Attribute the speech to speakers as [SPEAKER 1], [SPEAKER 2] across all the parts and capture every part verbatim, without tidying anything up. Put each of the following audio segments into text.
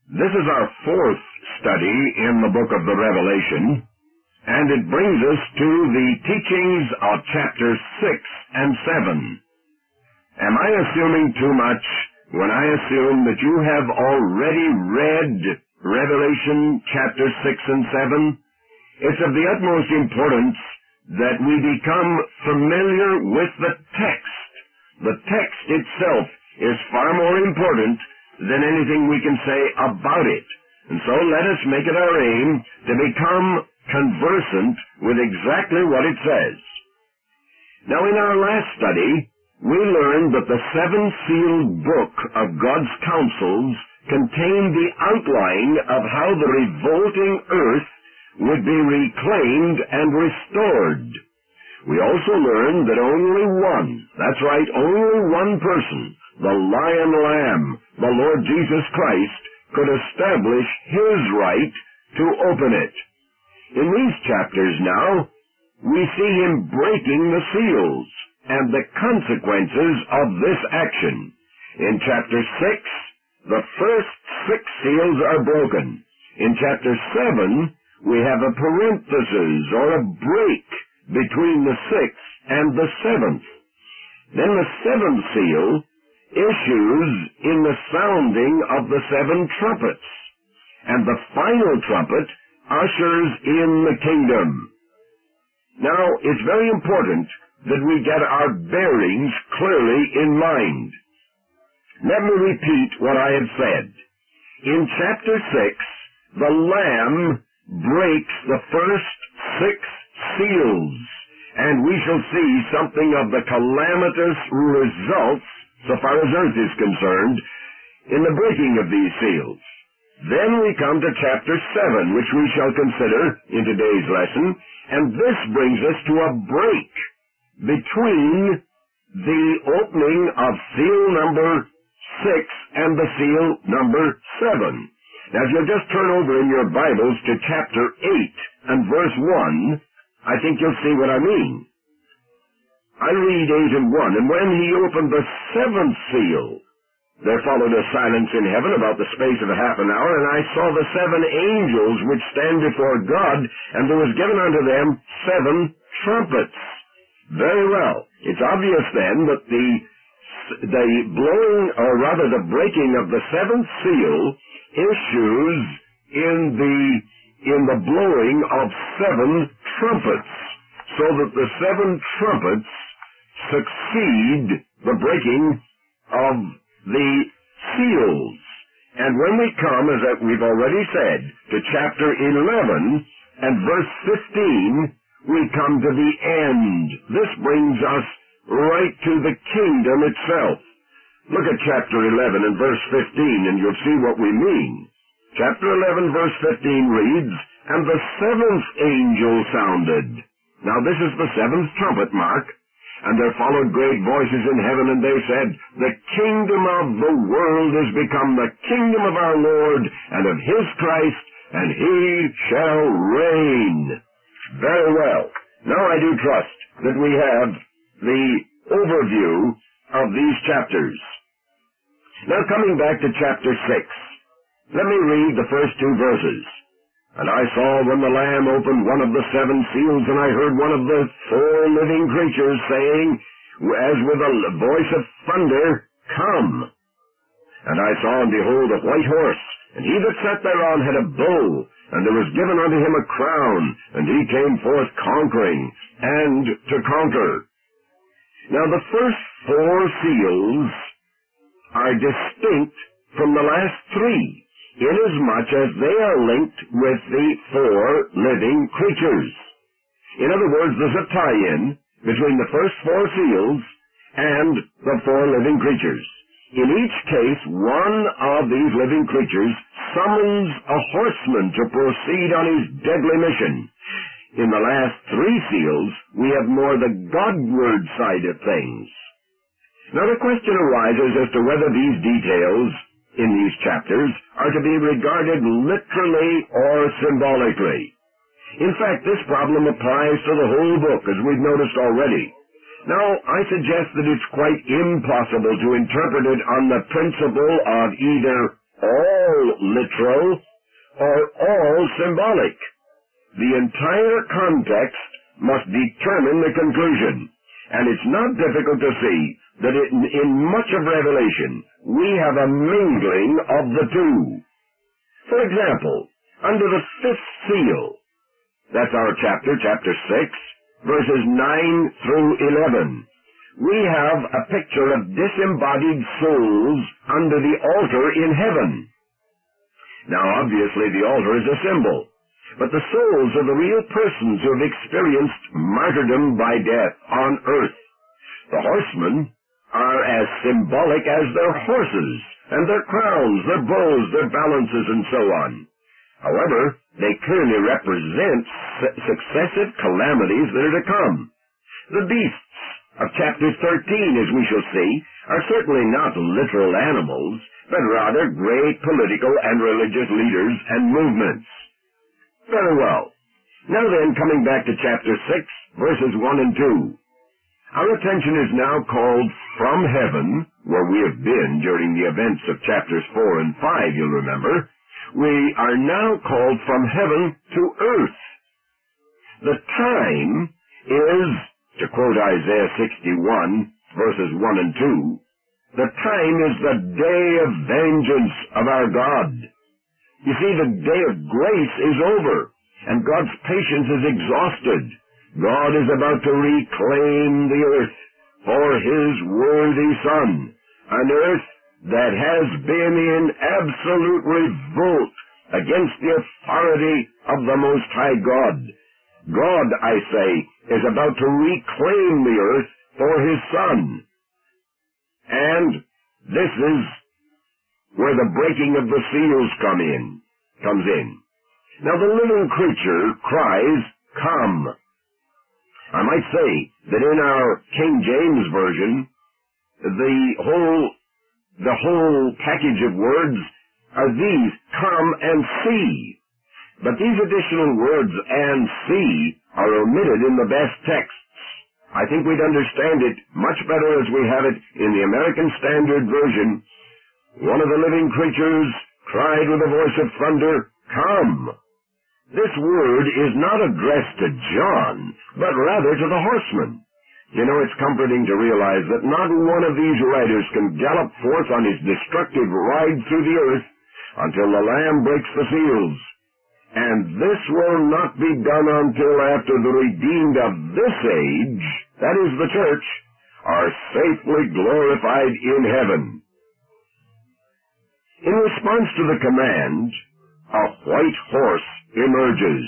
[SPEAKER 1] This is our fourth study in the book of the Revelation, and it brings us to the teachings of chapters six and seven. Am I assuming too much when I assume that you have already read Revelation chapter six and seven? It's of the utmost importance that we become familiar with the text. The text itself is far more important than anything we can say about it. And so let us make it our aim to become conversant with exactly what it says. Now, in our last study, we learned that the seven-sealed book of God's counsels contained the outline of how the revolting earth would be reclaimed and restored. We also learned that only one, that's right, only one person, the Lion Lamb, the Lord Jesus Christ, could establish his right to open it. In these chapters now, we see him breaking the seals and the consequences of this action. In chapter six, the first six seals are broken. In chapter seven, we have a parenthesis or a break between the sixth and the seventh. Then the seventh seal issues in the sounding of the seven trumpets, and the final trumpet ushers in the kingdom. Now, it's very important that we get our bearings clearly in mind. Let me repeat what I have said. In chapter six, the Lamb breaks the first six seals, and we shall see something of the calamitous results, so far as earth is concerned, in the breaking of these seals. Then we come to chapter seven, which we shall consider in today's lesson, and this brings us to a break between the opening of seal number six and the seal number seven. Now, if you'll just turn over in your Bibles to chapter eight and verse one, I think you'll see what I mean. I read eight and one, and when he opened the seventh seal, there followed a silence in heaven about the space of a half an hour, and I saw the seven angels which stand before God, and there was given unto them seven trumpets. Very well. It's obvious then that the the blowing, or rather the breaking of the seventh seal issues in the in the blowing of seven trumpets, so that the seven trumpets succeed the breaking of the seals. And when we come, as we've already said, to chapter eleven and verse fifteen, we come to the end. This brings us right to the kingdom itself. Look at chapter eleven and verse fifteen, and you'll see what we mean. Chapter eleven, verse fifteen reads, "And the seventh angel sounded." Now this is the seventh trumpet mark. "And there followed great voices in heaven, and they said, The kingdom of the world is become the kingdom of our Lord and of his Christ, and he shall reign." Very well. Now I do trust that we have the overview of these chapters. Now coming back to chapter six, let me read the first two verses. "And I saw when the Lamb opened one of the seven seals, and I heard one of the four living creatures saying, as with a voice of thunder, Come. And I saw, and behold, a white horse, and he that sat thereon had a bow, and there was given unto him a crown, and he came forth conquering, and to conquer." Now the first four seals are distinct from the last three, inasmuch as they are linked with the four living creatures. In other words, there's a tie-in between the first four seals and the four living creatures. In each case, one of these living creatures summons a horseman to proceed on his deadly mission. In the last three seals, we have more the Godward side of things. Now the question arises as to whether these details in these chapters are to be regarded literally or symbolically. In fact, this problem applies to the whole book, as we've noticed already. Now, I suggest that it's quite impossible to interpret it on the principle of either all literal or all symbolic. The entire context must determine the conclusion, and it's not difficult to see that it, in much of Revelation we have a mingling of the two. For example, under the fifth seal, that's our chapter, chapter six, verses nine through eleven, we have a picture of disembodied souls under the altar in heaven. Now, obviously, the altar is a symbol, but the souls are the real persons who have experienced martyrdom by death on earth. The horsemen are as symbolic as their horses, and their crowns, their bows, their balances, and so on. However, they clearly represent su- successive calamities that are to come. The beasts of chapter thirteen, as we shall see, are certainly not literal animals, but rather great political and religious leaders and movements. Very well. Now then, coming back to chapter six, verses one and two. Our attention is now called from heaven, where we have been during the events of chapters four and five, you'll remember. We are now called from heaven to earth. The time is, to quote Isaiah sixty-one, verses one and two, the time is the day of vengeance of our God. You see, the day of grace is over, and God's patience is exhausted. God is about to reclaim the earth for His worthy Son, an earth that has been in absolute revolt against the authority of the Most High God. God, I say, is about to reclaim the earth for His Son. And this is where the breaking of the seals come in, comes in. Now the living creature cries, "Come." I might say that in our King James Version, the whole, the whole package of words are these, "come and see." But these additional words, "and see," are omitted in the best texts. I think we'd understand it much better as we have it in the American Standard Version. One of the living creatures cried with a voice of thunder, "Come." This word is not addressed to John, but rather to the horsemen. You know, it's comforting to realize that not one of these riders can gallop forth on his destructive ride through the earth until the Lamb breaks the seals. And this will not be done until after the redeemed of this age, that is the church, are safely glorified in heaven. In response to the command, a white horse emerges.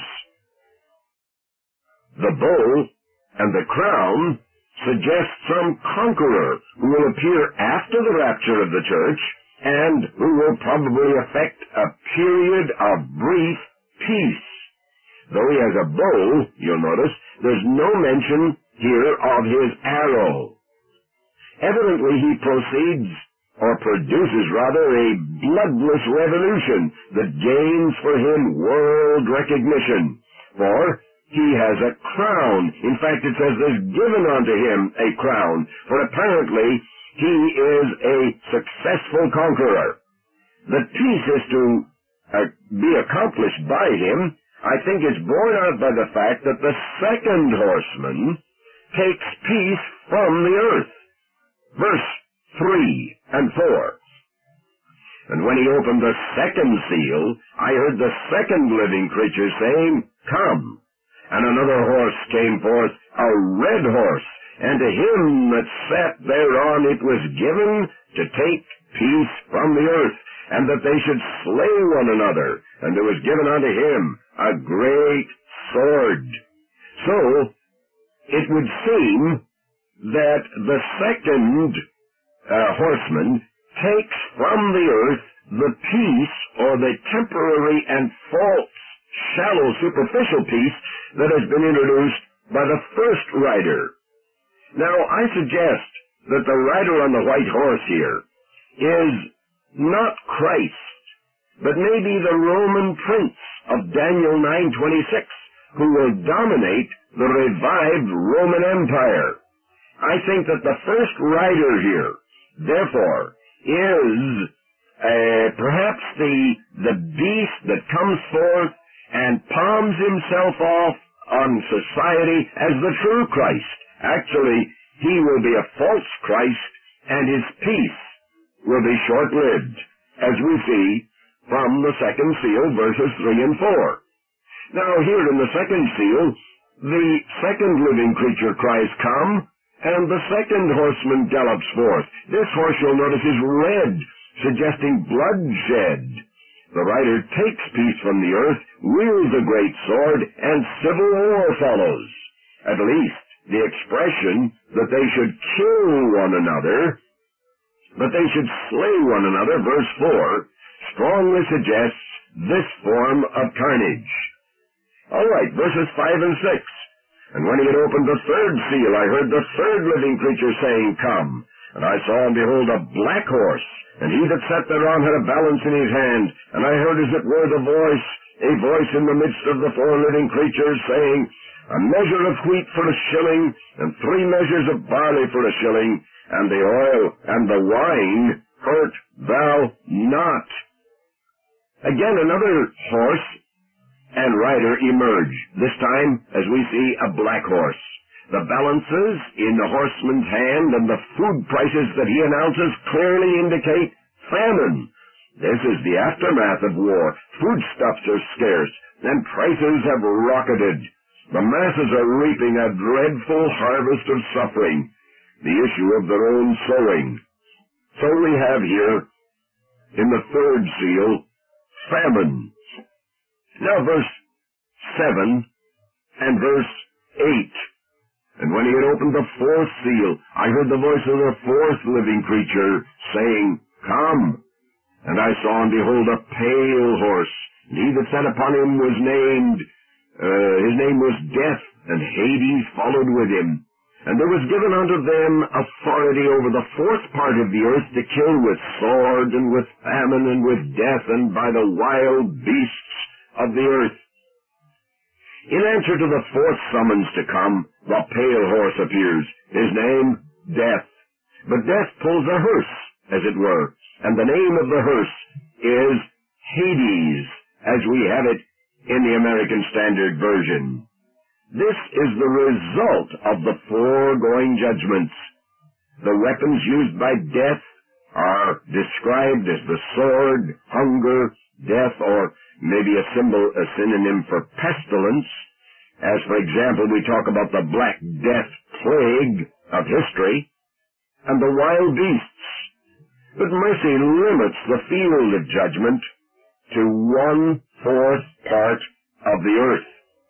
[SPEAKER 1] The bow and the crown suggest some conqueror who will appear after the rapture of the church and who will probably effect a period of brief peace. Though he has a bow, you'll notice, there's no mention here of his arrow. Evidently he proceeds, or produces rather, a bloodless revolution that gains for him world recognition. For he has a crown. In fact, it says there's given unto him a crown, for apparently he is a successful conqueror. The peace is to uh, be accomplished by him, I think is borne out by the fact that the second horseman takes peace from the earth. Verse three and four. And when he opened the second seal, I heard the second living creature saying, "Come." And another horse came forth, a red horse, and to him that sat thereon it was given to take peace from the earth, and that they should slay one another. And there was given unto him a great sword. So, it would seem that the second uh, horseman takes from the earth the peace, or the temporary and false, shallow, superficial peace that has been introduced by the first rider. Now, I suggest that the rider on the white horse here is not Christ, but maybe the Roman prince of Daniel nine twenty-six, who will dominate the revived Roman Empire. I think that the first rider here, therefore, is uh, perhaps the, the beast that comes forth and palms himself off on society as the true Christ. Actually, he will be a false Christ, and his peace will be short-lived, as we see from the second seal, verses three and four. Now, here in the second seal, the second living creature cries, "Come," and the second horseman gallops forth. This horse, you'll notice, is red, suggesting bloodshed. The rider takes peace from the earth, wields a great sword, and civil war follows. At least, the expression that they should kill one another, that they should slay one another, verse four, strongly suggests this form of carnage. All right, verses five and six. "And when he had opened the third seal, I heard the third living creature saying, 'Come.' And I saw and behold a black horse, and he that sat thereon had a balance in his hand. And I heard as it were the voice, a voice in the midst of the four living creatures, saying, A measure of wheat for a shilling, and three measures of barley for a shilling, and the oil and the wine hurt thou not." Again another horse and rider emerge, this time, as we see, a black horse. The balances in the horseman's hand and the food prices that he announces clearly indicate famine. This is the aftermath of war. Foodstuffs are scarce, and prices have rocketed. The masses are reaping a dreadful harvest of suffering, the issue of their own sowing. So we have here, in the third seal, famine. Now verse seven and verse eight. "And when he had opened the fourth seal, I heard the voice of the fourth living creature, saying, 'Come.' And I saw and behold a pale horse, and he that sat upon him was named, uh, his name was Death, and Hades followed with him. And there was given unto them authority over the fourth part of the earth to kill with sword, and with famine, and with death, and by the wild beasts of the earth." In answer to the fourth summons to come, the pale horse appears, his name Death. But Death pulls a hearse, as it were, and the name of the hearse is Hades, as we have it in the American Standard Version. This is the result of the foregoing judgments. The weapons used by Death are described as the sword, hunger, death, or maybe a symbol, a synonym for pestilence. As, for example, we talk about the Black Death plague of history, and the wild beasts. But mercy limits the field of judgment to one-fourth part of the earth.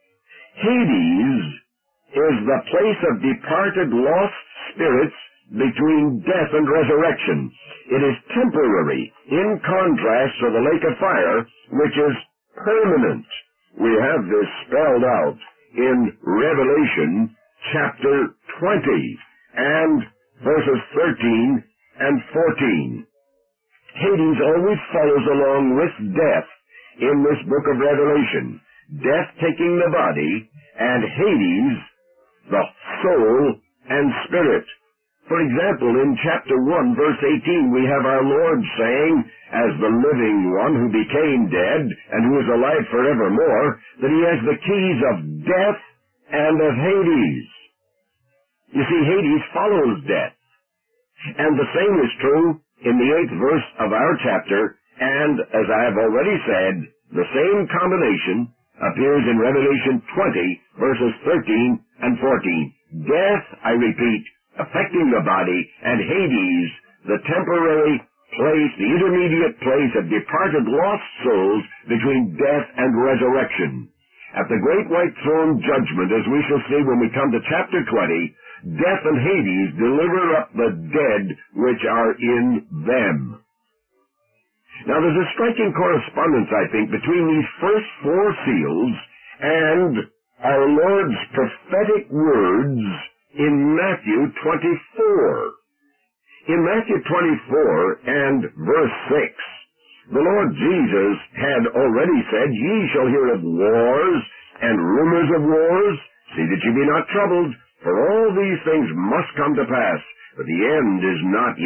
[SPEAKER 1] Hades is the place of departed lost spirits between death and resurrection. It is temporary, in contrast to the lake of fire, which is permanent. We have this spelled out in Revelation chapter twenty and verses thirteen and fourteen. Hades always follows along with death in this book of Revelation. Death taking the body, and Hades, the soul and spirit. For example, in chapter one, verse eighteen, we have our Lord saying, as the living one who became dead and who is alive forevermore, that he has the keys of death and of Hades. You see, Hades follows death. And the same is true in the eighth verse of our chapter, and, as I have already said, the same combination appears in Revelation twenty, verses thirteen and fourteen. Death, I repeat, affecting the body, and Hades, the temporary place, the intermediate place of departed lost souls between death and resurrection. At the great white throne judgment, as we shall see when we come to chapter twenty, death and Hades deliver up the dead which are in them. Now, there's a striking correspondence, I think, between these first four seals and our Lord's prophetic words in Matthew twenty-four. In Matthew twenty-four and verse six, the Lord Jesus had already said, "Ye shall hear of wars and rumors of wars. See that ye be not troubled, for all these things must come to pass, but the end is not yet.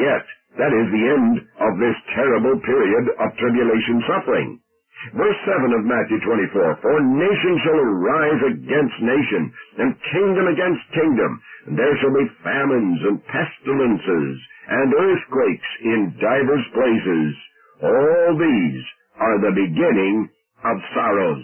[SPEAKER 1] That is the end of this terrible period of tribulation suffering. Verse seven of Matthew twenty-four, For nation shall arise against nation, and kingdom against kingdom, and there shall be famines and pestilences, and earthquakes in divers places. All these are the beginning of sorrows.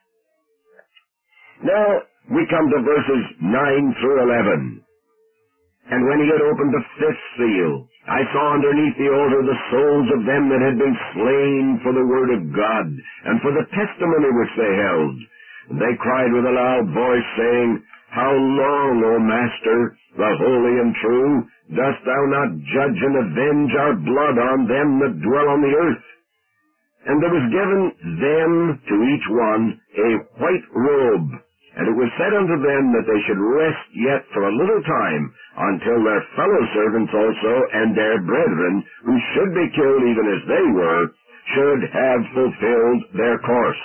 [SPEAKER 1] Now, we come to verses nine through eleven. And when he had opened the fifth seal, I saw underneath the altar the souls of them that had been slain for the word of God, and for the testimony which they held. And they cried with a loud voice, saying, How long, O Master, the holy and true, dost thou not judge and avenge our blood on them that dwell on the earth? And there was given them to each one a white robe, and it was said unto them that they should rest yet for a little time, until their fellow servants also and their brethren, who should be killed even as they were, should have fulfilled their course.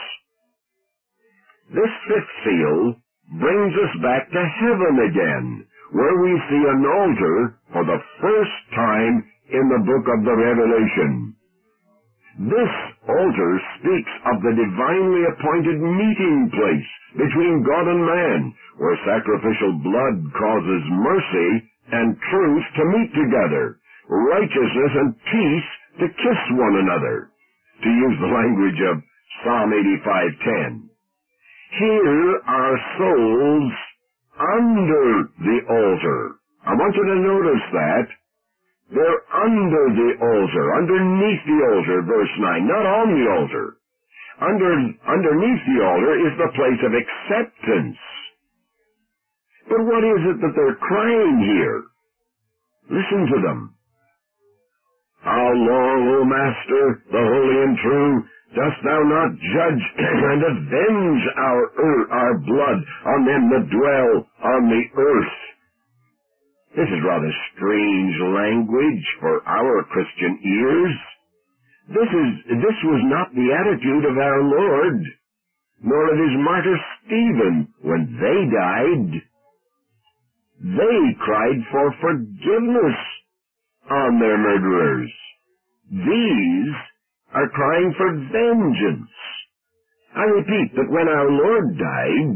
[SPEAKER 1] This fifth seal brings us back to heaven again, where we see an altar for the first time in the book of the Revelation. This altar speaks of the divinely appointed meeting place between God and man, where sacrificial blood causes mercy and truth to meet together, righteousness and peace to kiss one another, to use the language of Psalm eighty-five ten. Here are souls under the altar. I want you to notice that. They're under the altar, underneath the altar, verse nine, not on the altar. Under, underneath the altar is the place of acceptance. But what is it that they're crying here? Listen to them. How long, O Master, the holy and true, dost thou not judge and avenge our, er, our blood on them that dwell on the earth? This is rather strange language for our Christian ears. This is, this was not the attitude of our Lord, nor of his martyr Stephen when they died. They cried for forgiveness on their murderers. These are crying for vengeance. I repeat that when our Lord died,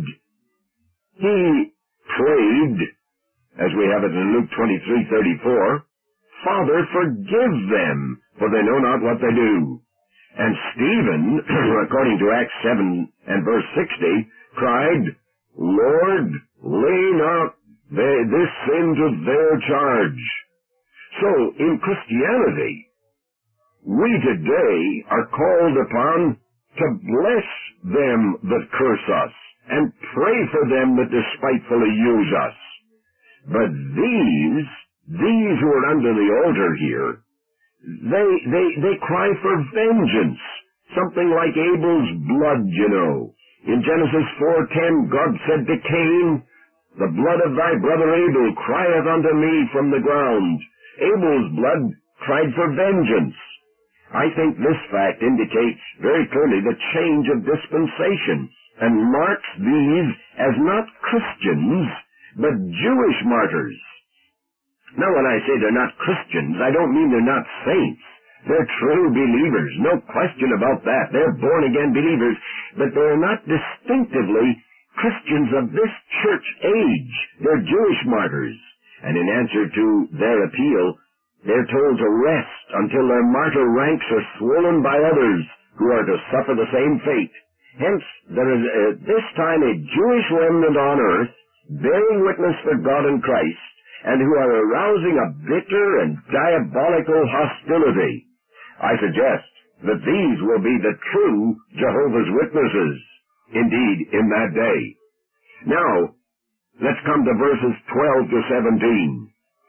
[SPEAKER 1] he prayed, as we have it in Luke twenty-three thirty-four, Father, forgive them, for they know not what they do. And Stephen, according to Acts seven and verse sixty, cried, Lord, lay not they, this sin to their charge. So, in Christianity, we today are called upon to bless them that curse us, and pray for them that despitefully use us. But these, these who are under the altar here, they, they, they cry for vengeance. Something like Abel's blood, you know. In Genesis four ten, God said to Cain, The blood of thy brother Abel crieth unto me from the ground. Abel's blood cried for vengeance. I think this fact indicates very clearly the change of dispensation, and marks these as not Christians, but Jewish martyrs. Now, when I say they're not Christians, I don't mean they're not saints. They're true believers, no question about that. They're born-again believers, but they're not distinctively Christians of this church age. They're Jewish martyrs, and in answer to their appeal, they're told to rest until their martyr ranks are swollen by others who are to suffer the same fate. Hence, there is at this time a Jewish remnant on earth, bearing witness for God and Christ, and who are arousing a bitter and diabolical hostility. I suggest that these will be the true Jehovah's Witnesses, indeed, in that day. Now, let's come to verses twelve to seventeen.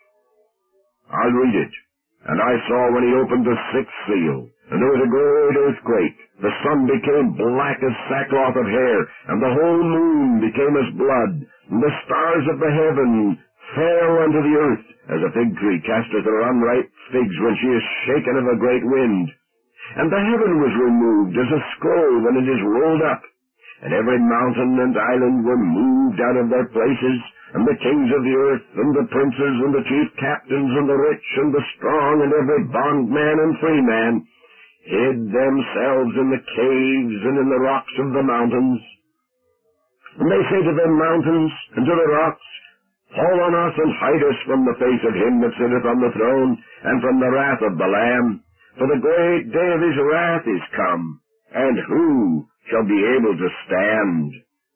[SPEAKER 1] I'll read it. And I saw when he opened the sixth seal, and there was a great earthquake. The sun became black as sackcloth of hair, and the whole moon became as blood, and the stars of the heaven fell unto the earth, as a fig tree casteth her unripe figs when she is shaken of a great wind. And the heaven was removed as a scroll when it is rolled up, And every mountain and island were moved out of their places, and the kings of the earth, and the princes, and the chief captains, and the rich, and the strong, and every bondman and freeman, hid themselves in the caves and in the rocks of the mountains. And they say to the mountains and to the rocks, Fall on us and hide us from the face of him that sitteth on the throne, and from the wrath of the Lamb. For the great day of his wrath is come, and who shall be able to stand?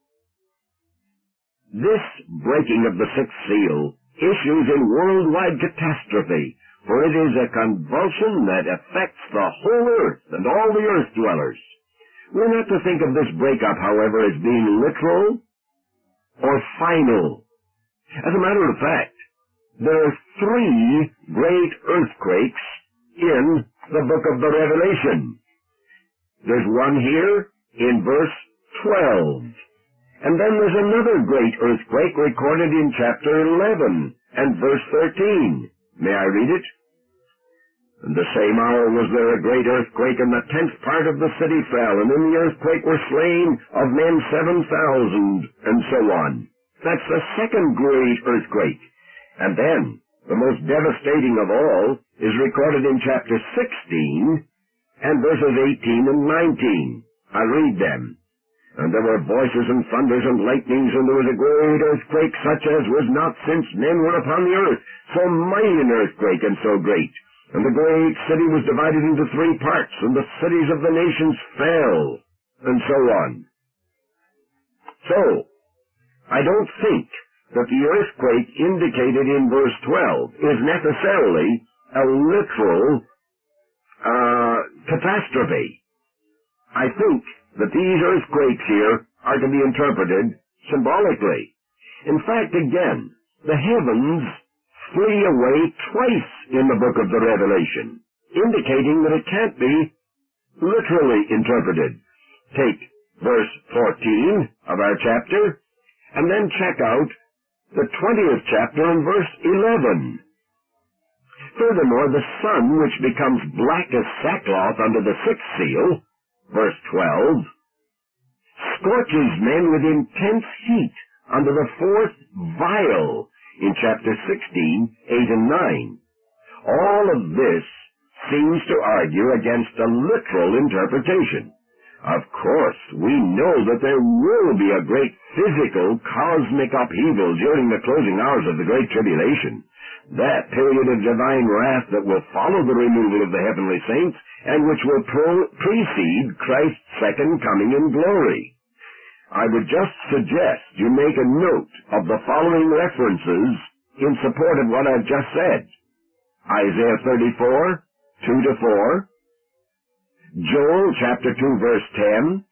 [SPEAKER 1] This breaking of the sixth seal issues in worldwide catastrophe, for it is a convulsion that affects the whole earth and all the earth dwellers. We're not to think of this breakup, however, as being literal or final. As a matter of fact, there are three great earthquakes in the book of the Revelation. There's one here in verse twelve. And then there's another great earthquake recorded in chapter eleven and verse thirteen. May I read it? In the same hour was there a great earthquake, and the tenth part of the city fell, and in the earthquake were slain of men seven thousand, and so on. That's the second great earthquake. And then, the most devastating of all is recorded in chapter sixteen and verses eighteen and nineteen. I read them. And there were voices and thunders and lightnings, and there was a great earthquake, such as was not since men were upon the earth. So mighty an earthquake, and so great. And the great city was divided into three parts, and the cities of the nations fell, and so on. So, I don't think that the earthquake indicated in verse twelve is necessarily a literal uh, catastrophe. I think that these earthquakes here are to be interpreted symbolically. In fact, again, the heavens flee away twice in the book of the Revelation, indicating that it can't be literally interpreted. Take verse fourteen of our chapter, and then check out the twentieth chapter and verse eleven. Furthermore, the sun, which becomes black as sackcloth under the sixth seal, verse twelve, scorches men with intense heat under the fourth vial in chapter sixteen, eight and nine. All of this seems to argue against a literal interpretation. Of course, we know that there will be a great physical cosmic upheaval during the closing hours of the Great Tribulation, that period of divine wrath that will follow the removal of the heavenly saints and which will pro- precede Christ's second coming in glory. I would just suggest you make a note of the following references in support of what I've just said. Isaiah thirty-four, two to four, Joel chapter two verse ten,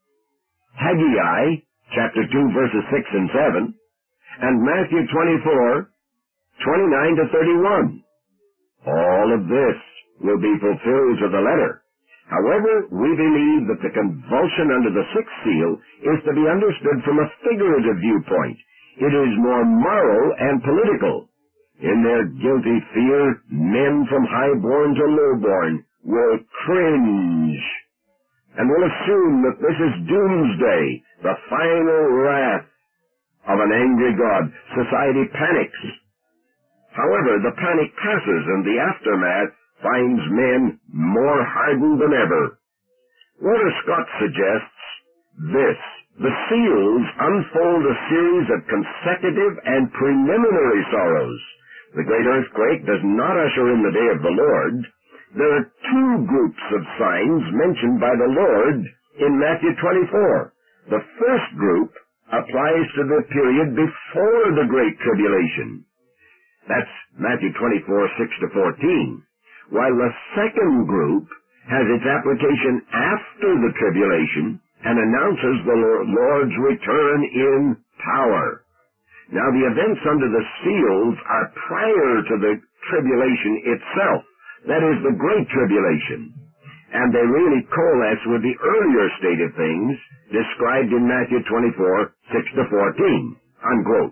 [SPEAKER 1] Haggai chapter two verses six and seven, and Matthew twenty-four, twenty-nine to thirty-one. All of this will be fulfilled to the letter. However, we believe that the convulsion under the sixth seal is to be understood from a figurative viewpoint. It is more moral and political. In their guilty fear, men from highborn to lowborn will cringe and will assume that this is doomsday, the final wrath of an angry God. Society panics. However, the panic passes, and the aftermath finds men more hardened than ever. Walter Scott suggests this: the seals unfold a series of consecutive and preliminary sorrows. The great earthquake does not usher in the day of the Lord. There are two groups of signs mentioned by the Lord in Matthew twenty-four. The first group applies to the period before the Great Tribulation. That's Matthew twenty-four, six to fourteen. While the second group has its application after the tribulation and announces the Lord's return in power. Now, the events under the seals are prior to the tribulation itself. That is the Great Tribulation. And they really coalesce with the earlier state of things described in Matthew twenty-four, six to fourteen. Unquote.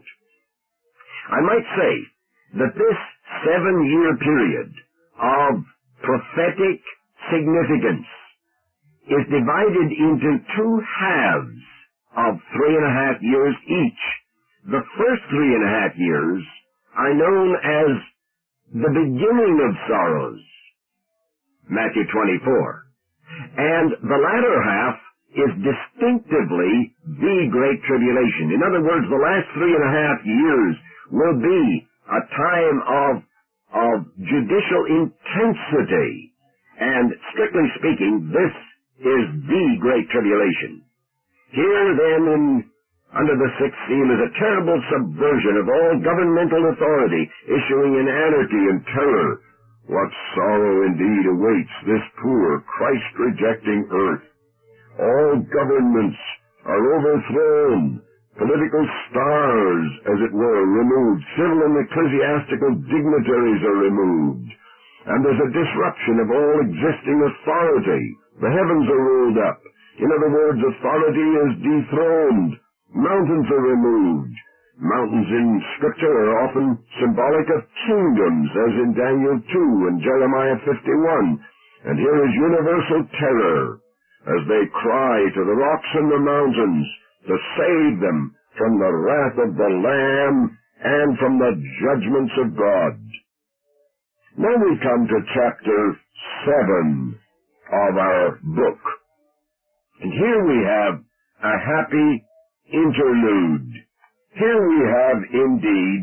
[SPEAKER 1] I might say that this seven-year period of prophetic significance is divided into two halves of three and a half years each. The first three and a half years are known as the beginning of sorrows, Matthew twenty-four. And the latter half is distinctively the Great Tribulation. In other words, the last three and a half years will be a time of, of judicial intensity. And strictly speaking, this is the Great Tribulation. Here then, in, under the sixth seal, is a terrible subversion of all governmental authority, issuing in anarchy and terror. What sorrow indeed awaits this poor, Christ-rejecting earth. All governments are overthrown, political stars, as it were, removed, civil and ecclesiastical dignitaries are removed, and there's a disruption of all existing authority. The heavens are rolled up. In other words, authority is dethroned. Mountains are removed. Mountains in Scripture are often symbolic of kingdoms, as in Daniel two and Jeremiah fifty-one. And here is universal terror, as they cry to the rocks and the mountains to save them from the wrath of the Lamb and from the judgments of God. Now we come to chapter seven of our book. And here we have a happy interlude. Here we have indeed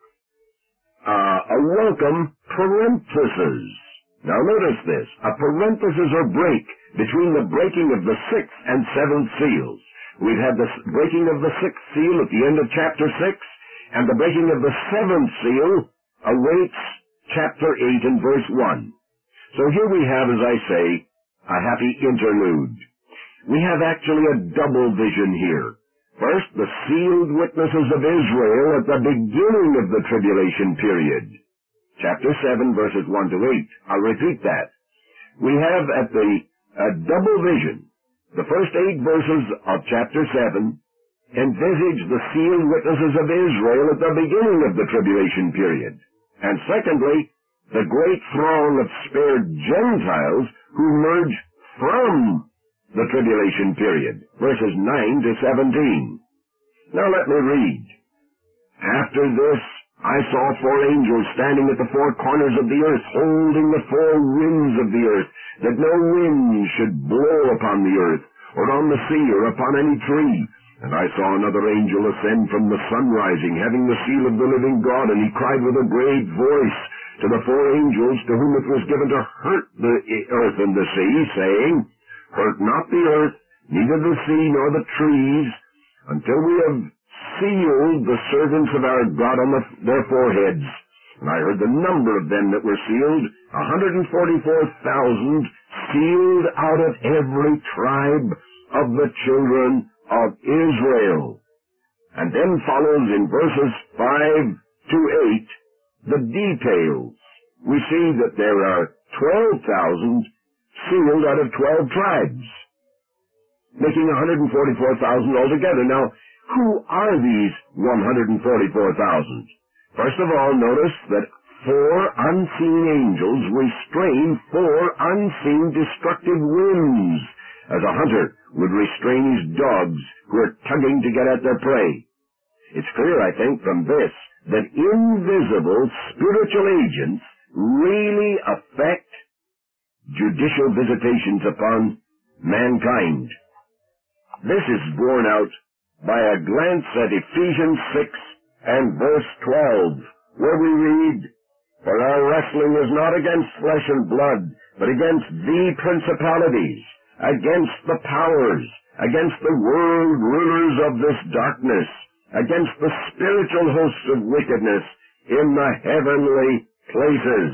[SPEAKER 1] uh, a welcome parenthesis. Now notice this, a parenthesis or break between the breaking of the sixth and seventh seals. We've had the breaking of the sixth seal at the end of chapter six, and the breaking of the seventh seal awaits chapter eight and verse one. So here we have, as I say, a happy interlude. We have actually a double vision here. First, the sealed witnesses of Israel at the beginning of the tribulation period. Chapter seven, verses one to eight. I'll repeat that. We have at the a double vision. The first eight verses of chapter seven envisage the sealed witnesses of Israel at the beginning of the tribulation period. And secondly, the great throng of spared Gentiles who emerge from the tribulation period, verses nine to seventeen. Now let me read. After this, I saw four angels standing at the four corners of the earth, holding the four winds of the earth, that no wind should blow upon the earth, or on the sea, or upon any tree. And I saw another angel ascend from the sun rising, having the seal of the living God, and he cried with a great voice to the four angels to whom it was given to hurt the earth and the sea, saying, Hurt not the earth, neither the sea nor the trees, until we have sealed the servants of our God on the, their foreheads. And I heard the number of them that were sealed, one hundred forty-four thousand, sealed out of every tribe of the children of Israel. And then follows in verses five to eight the details. We see that there are twelve thousand sealed out of twelve tribes, making one hundred forty-four thousand altogether. Now, who are these one hundred forty-four thousand? First of all, notice that four unseen angels restrain four unseen destructive winds, as a hunter would restrain his dogs who are tugging to get at their prey. It's clear, I think, from this, that invisible spiritual agents really affect judicial visitations upon mankind. This is borne out by a glance at Ephesians six and verse twelve, where we read, For our wrestling is not against flesh and blood, but against the principalities, against the powers, against the world rulers of this darkness, against the spiritual hosts of wickedness in the heavenly places.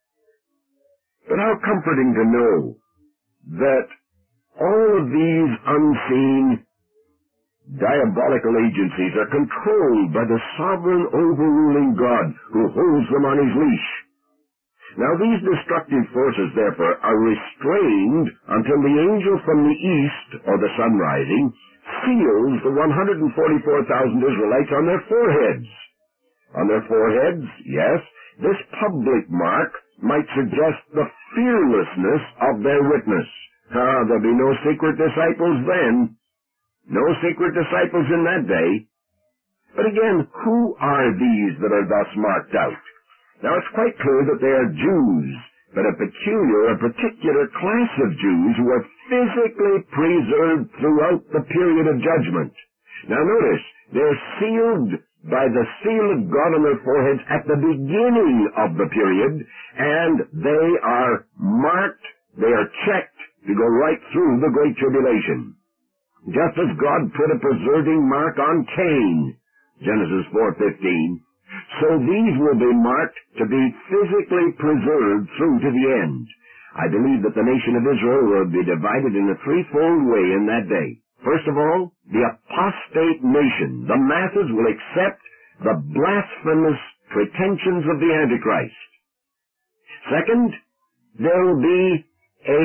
[SPEAKER 1] But how comforting to know that all of these unseen diabolical agencies are controlled by the sovereign overruling God who holds them on his leash. Now these destructive forces, therefore, are restrained until the angel from the east, or the sun rising, seals the one hundred forty-four thousand Israelites on their foreheads. On their foreheads, yes, this public mark might suggest the fearlessness of their witness. Ah, there'll be no secret disciples then. No secret disciples in that day. But again, who are these that are thus marked out? Now it's quite clear that they are Jews, but a peculiar, a particular class of Jews who are physically preserved throughout the period of judgment. Now notice, they're sealed by the seal of God on their foreheads at the beginning of the period, and they are marked, they are checked to go right through the Great Tribulation. Just as God put a preserving mark on Cain, Genesis four fifteen, so these will be marked to be physically preserved through to the end. I believe that the nation of Israel will be divided in a threefold way in that day. First of all, the apostate nation, the masses, will accept the blasphemous pretensions of the Antichrist. Second, there will be a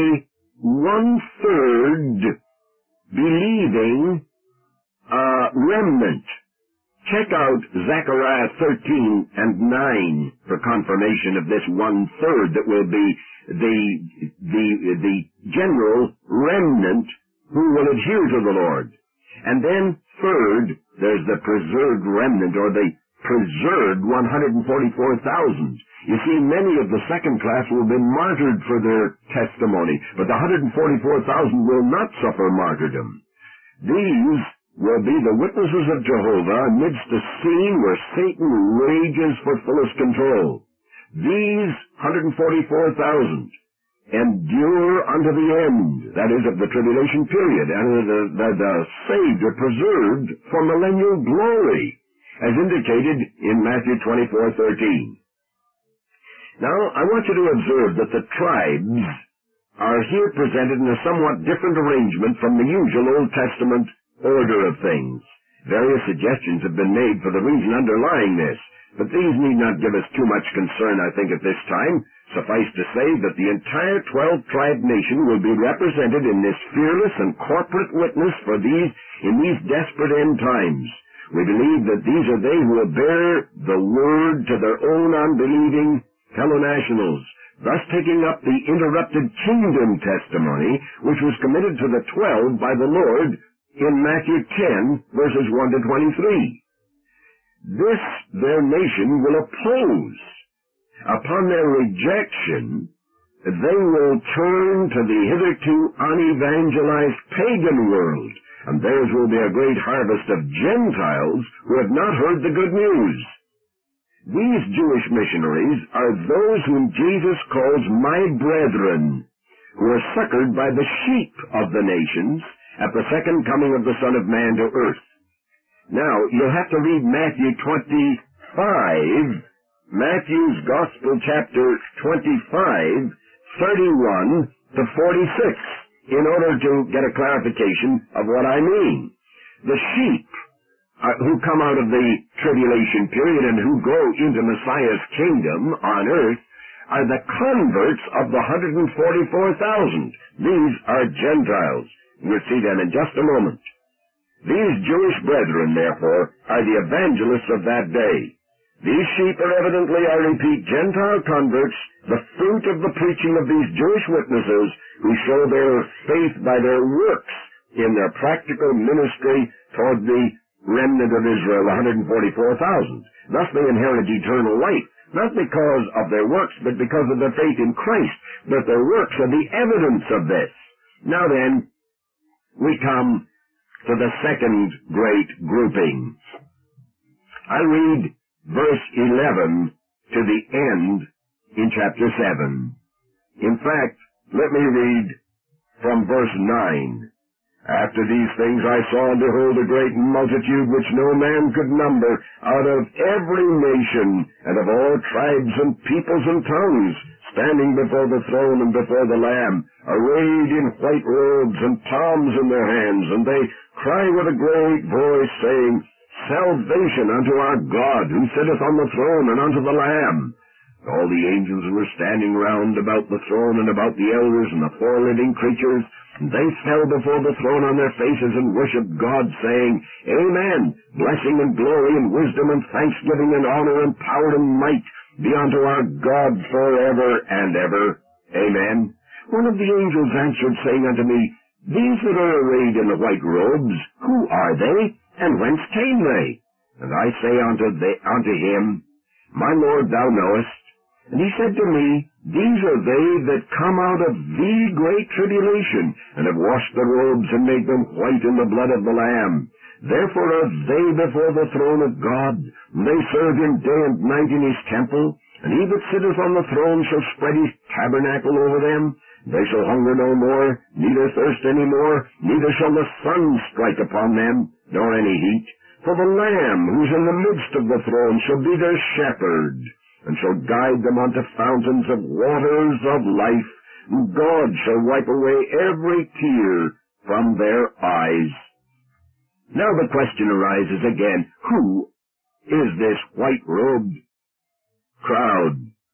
[SPEAKER 1] one-third believing uh, remnant. Check out Zechariah thirteen and nine for confirmation of this one-third that will be the, the, the general remnant who will adhere to the Lord. And then, third, there's the preserved remnant, or the preserved one hundred forty-four thousand. You see, many of the second class will be martyred for their testimony, but the one hundred forty-four thousand will not suffer martyrdom. These will be the witnesses of Jehovah amidst a scene where Satan rages for fullest control. These one hundred forty-four thousand endure unto the end, that is, of the tribulation period, and the, the, the saved are preserved for millennial glory, as indicated in Matthew twenty-four thirteen. Now, I want you to observe that the tribes are here presented in a somewhat different arrangement from the usual Old Testament order of things. Various suggestions have been made for the reason underlying this, but these need not give us too much concern, I think, at this time. Suffice to say that the entire twelve-tribe nation will be represented in this fearless and corporate witness for these, in these desperate end times. We believe that these are they who will bear the word to their own unbelieving fellow nationals, thus taking up the interrupted kingdom testimony which was committed to the twelve by the Lord in Matthew ten, verses one to twenty-three. This their nation will oppose. Upon their rejection, they will turn to the hitherto unevangelized pagan world, and theirs will be a great harvest of Gentiles who have not heard the good news. These Jewish missionaries are those whom Jesus calls my brethren, who are succored by the sheep of the nations at the second coming of the Son of Man to earth. Now, you'll have to read Matthew twenty-five, Matthew's Gospel, chapter twenty-five, thirty-one to forty-six, in order to get a clarification of what I mean. The sheep uh, who come out of the tribulation period and who go into Messiah's kingdom on earth are the converts of the one hundred forty-four thousand. These are Gentiles. We'll see them in just a moment. These Jewish brethren, therefore, are the evangelists of that day. These sheep are evidently, I repeat, Gentile converts, the fruit of the preaching of these Jewish witnesses who show their faith by their works in their practical ministry toward the remnant of Israel, one hundred forty-four thousand. Thus they inherit eternal life, not because of their works, but because of their faith in Christ. But their works are the evidence of this. Now then, we come to the second great grouping. I read verse eleven to the end in chapter seven. In fact, let me read from verse nine. After these things I saw and behold a great multitude which no man could number, out of every nation and of all tribes and peoples and tongues, standing before the throne and before the Lamb, arrayed in white robes and palms in their hands, and they cry with a great voice, saying, Salvation unto our God, who sitteth on the throne, and unto the Lamb. All the angels who were standing round about the throne and about the elders and the four living creatures, they fell before the throne on their faces and worshipped God, saying, Amen. Blessing and glory and wisdom and thanksgiving and honor and power and might be unto our God forever and ever. Amen. One of the angels answered, saying unto me, These that are arrayed in the white robes, who are they, and whence came they? And I say unto, they, unto him, My Lord, thou knowest. And he said to me, These are they that come out of the great tribulation, and have washed their robes and made them white in the blood of the Lamb. Therefore are they before the throne of God, and they serve him day and night in his temple. And he that sitteth on the throne shall spread his tabernacle over them. They shall hunger no more, neither thirst any more, neither shall the sun strike upon them, nor any heat. For the Lamb, who's in the midst of the throne, shall be their shepherd, and shall guide them unto fountains of waters of life, and God shall wipe away every tear from their eyes. Now the question arises again, who is this white-robed crowd?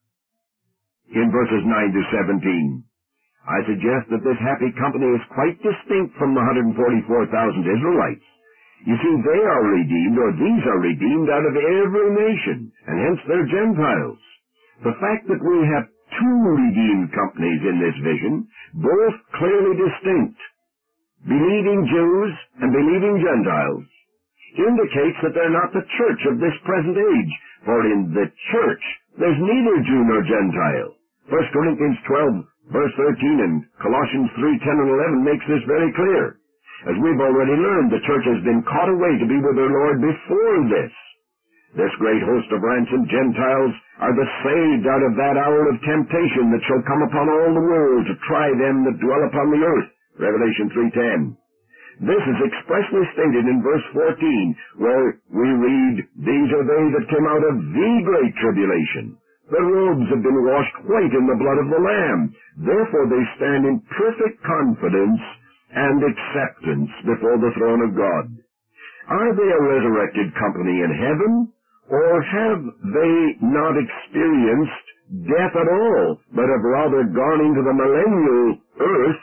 [SPEAKER 1] In verses nine to seventeen, I suggest that this happy company is quite distinct from the one hundred forty-four thousand Israelites. You see, they are redeemed, or these are redeemed out of every nation, and hence they're Gentiles. The fact that we have two redeemed companies in this vision, both clearly distinct, believing Jews and believing Gentiles, indicates that they're not the church of this present age, for in the church there's neither Jew nor Gentile. First Corinthians twelve, verse thirteen, and Colossians three, ten and eleven makes this very clear. As we've already learned, the church has been caught away to be with their Lord before this. This great host of ransomed Gentiles are the saved out of that hour of temptation that shall come upon all the world to try them that dwell upon the earth. Revelation three ten. This is expressly stated in verse fourteen, where we read, These are they that came out of the great tribulation. Their robes have been washed white in the blood of the Lamb. Therefore they stand in perfect confidence and acceptance before the throne of God. Are they a resurrected company in heaven, or have they not experienced death at all, but have rather gone into the millennial earth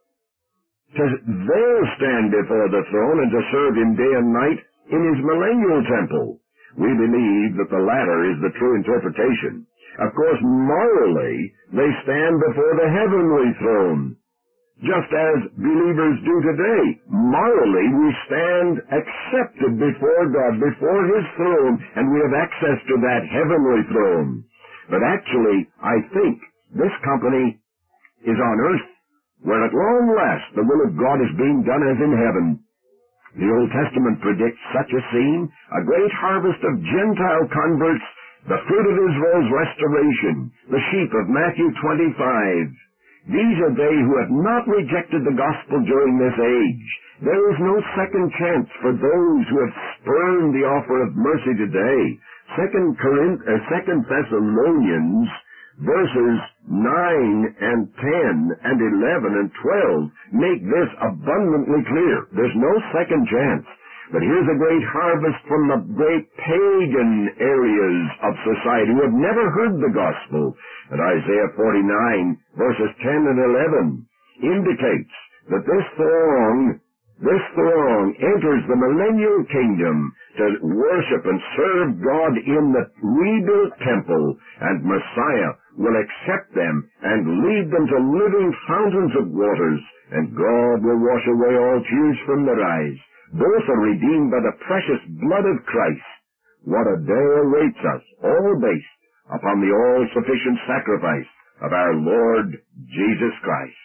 [SPEAKER 1] to there stand before the throne and to serve him day and night in his millennial temple? We believe that the latter is the true interpretation. Of course, morally, they stand before the heavenly throne, just as believers do today. Morally, we stand accepted before God, before his throne, and we have access to that heavenly throne. But actually, I think this company is on earth, where at long last the will of God is being done as in heaven. The Old Testament predicts such a scene, a great harvest of Gentile converts, the fruit of Israel's restoration, the sheep of Matthew twenty-five. These are they who have not rejected the gospel during this age. There is no second chance for those who have spurned the offer of mercy today. Second Corinth, uh, Second Thessalonians, verses nine and ten and eleven and twelve make this abundantly clear. There's no second chance. But here's a great harvest from the great pagan areas of society who have never heard the gospel. And Isaiah forty-nine, verses ten and eleven, indicates that this throng, this throng enters the millennial kingdom to worship and serve God in the rebuilt temple, and Messiah will accept them and lead them to living fountains of waters, and God will wash away all tears from their eyes. Both are redeemed by the precious blood of Christ. What a day awaits us, all based upon the all-sufficient sacrifice of our Lord Jesus Christ.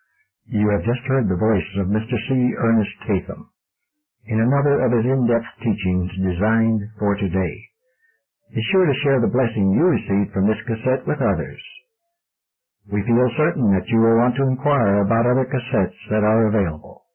[SPEAKER 2] You have just heard the voice of Mister C. Ernest Tatham in another of his in-depth teachings designed for today. Be sure to share the blessing you received from this cassette with others. We feel certain that you will want to inquire about other cassettes that are available.